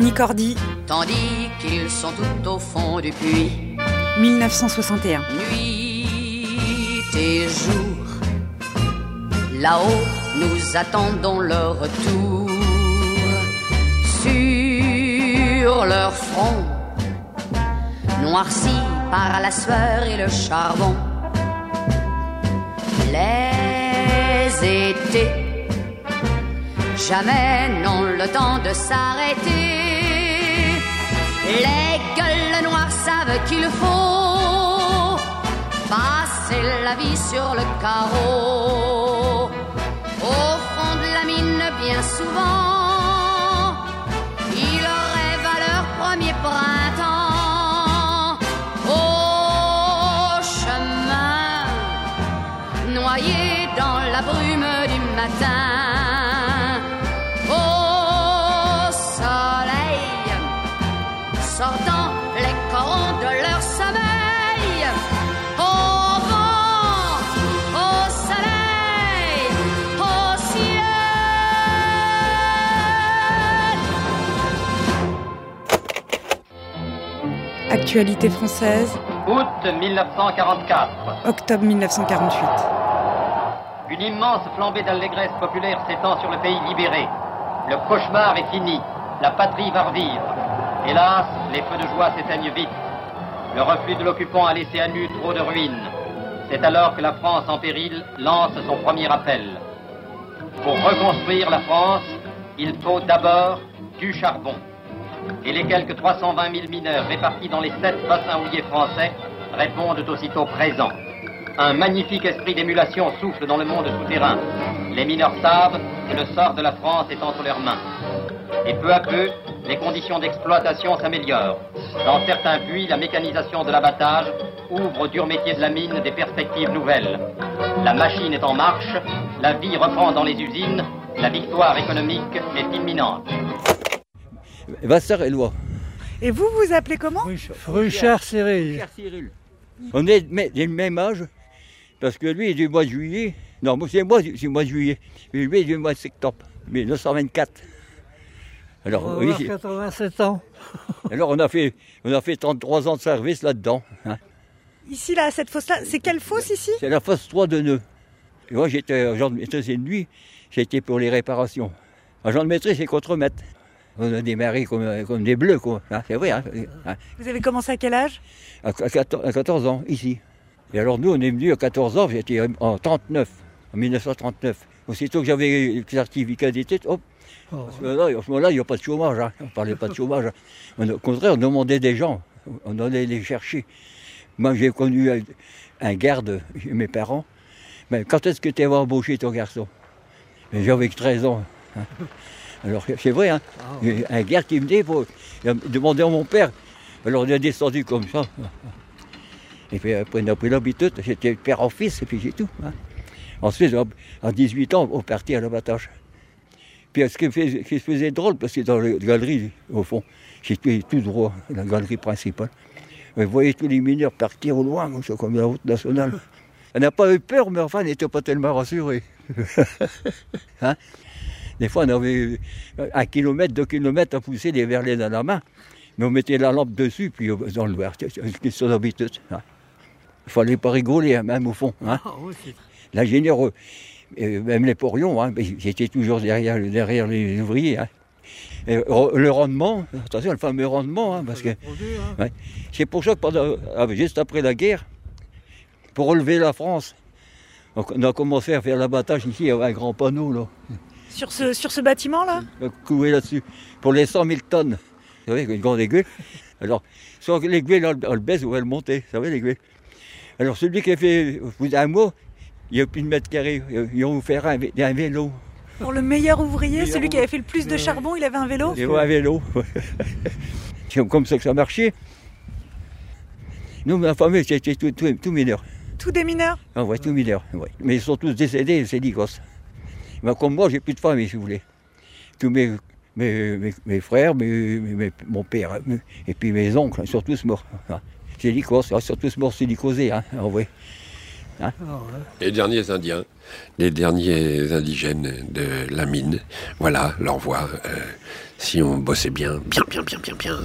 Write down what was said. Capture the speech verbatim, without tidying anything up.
Tony Cordy. Tandis qu'ils sont tout au fond du puits. mille neuf cent soixante et un. Nuit et jour, là-haut, nous attendons leur retour. Sur leur front, noircis par la sueur et le charbon, les étés jamais n'ont le temps de s'arrêter. Les gueules noires savent qu'il faut passer la vie sur le carreau. Au fond de la mine, bien souvent, ils rêvent à leur premier printemps. Au chemin, noyés dans la brume du matin. Sortant les corons de leur sommeil, au vent, au soleil, au ciel. Actualité française. Août mille neuf cent quarante-quatre. Octobre mille neuf cent quarante-huit. Une immense flambée d'allégresse populaire s'étend sur le pays libéré. Le cauchemar est fini. La patrie va revivre. Hélas, les feux de joie s'éteignent vite. Le reflux de l'occupant a laissé à nu trop de ruines. C'est alors que la France en péril lance son premier appel. Pour reconstruire la France, il faut d'abord du charbon. Et les quelques trois cent vingt mille mineurs répartis dans les sept bassins houillers français répondent aussitôt présents. Un magnifique esprit d'émulation souffle dans le monde souterrain. Les mineurs savent que le sort de la France est entre leurs mains. Et peu à peu, les conditions d'exploitation s'améliorent. Dans certains puits, la mécanisation de l'abattage ouvre au dur métier de la mine des perspectives nouvelles. La machine est en marche, la vie reprend dans les usines, la victoire économique est imminente. Vasseur-Éloi. Et vous, vous appelez comment? Fruchard Cyril. On est du même âge, parce que lui est du mois de juillet. Non, moi c'est moi du mois de juillet. Et lui est du mois de septembre, mille neuf cent vingt-quatre. Alors, on oui, a quatre-vingt-sept ans. Alors on a fait, on a fait trente-trois ans de service là-dedans. Hein. Ici, là, cette fosse-là, c'est quelle fosse ici? C'est la fosse trois de Nœuds. Et moi j'étais agent de maîtrise de nuit, j'étais pour les réparations. Agent de maîtrise, c'est contre-maître. On a démarré comme, comme des bleus, quoi. Hein, c'est vrai. Hein. Vous avez commencé à quel âge? À quatorze ans, ici. Et alors nous, on est venus à quatorze ans, j'étais en trente-neuf, en mille neuf cent trente-neuf. Aussitôt que j'avais le certificat d'études, hop. Oh. Parce que là, à ce moment-là, il n'y a pas de chômage. Hein. On ne parlait pas de chômage. On, au contraire, on demandait des gens. On allait les chercher. Moi, j'ai connu un, un garde chez mes parents. Mais quand est-ce que tu vas embaucher ton garçon? J'avais treize ans. Hein. Alors, c'est vrai, hein. Oh. Un garde qui venait pour demander à mon père. Alors, on est descendu comme ça. Et puis, après, on a pris l'habitude. J'étais père en fils, et puis c'est tout. Hein. Ensuite, à dix-huit ans, on partit à l'abattage. Puis ce qui, fait, ce qui se faisait drôle, parce que dans la galerie, au fond, j'étais tout droit, la galerie principale. Vous voyez tous les mineurs partir au loin, comme la route nationale. On n'a pas eu peur, mais enfin, on n'était pas tellement rassurés. Hein? Des fois, on avait un kilomètre, deux kilomètres à pousser des verlets dans la main, mais on mettait la lampe dessus, puis dans le noir, c'est une question d'habitude. Hein? Il ne fallait pas rigoler, hein, même au fond. Hein? L'ingénieur... Et même les porions, hein, j'étais toujours derrière, derrière les ouvriers. Hein. Et le rendement, attention, le fameux rendement, hein, parce que ouais, c'est pour ça que pendant, juste après la guerre, pour relever la France, on a commencé à faire l'abattage ici, il y avait un grand panneau là. Sur ce, sur ce bâtiment-là? Coué là-dessus, pour les cent mille tonnes. Vous savez, une grande aiguille. Alors, soit l'aiguille, elle le baisse ou elle montait, vous savez, l'aiguille. Alors, celui qui a fait un mois, il n'y a plus de mètre carré, ils ont offert un, un vélo. Pour le meilleur ouvrier, meilleur celui qui avait fait le plus de charbon, il avait un vélo? Il avait un vélo. C'est comme ça que ça marchait. Nous, ma famille, c'était tout, tout, tout mineur. Tous des mineurs? Ah ouais, tous mineurs, ouais. Mais ils sont tous décédés, c'est l'Écosse. Mais comme moi, j'ai plus de famille, si vous voulez. Tous mes, mes, mes, mes frères, mes, mes, mon père, et puis mes oncles, ils sont tous morts. C'est l'Écosse, ils sont tous morts silicosés, hein, en vrai. Hein. Les derniers Indiens, les derniers indigènes de la mine, voilà leur voix. Euh, si on bossait bien, bien, bien, bien, bien, bien,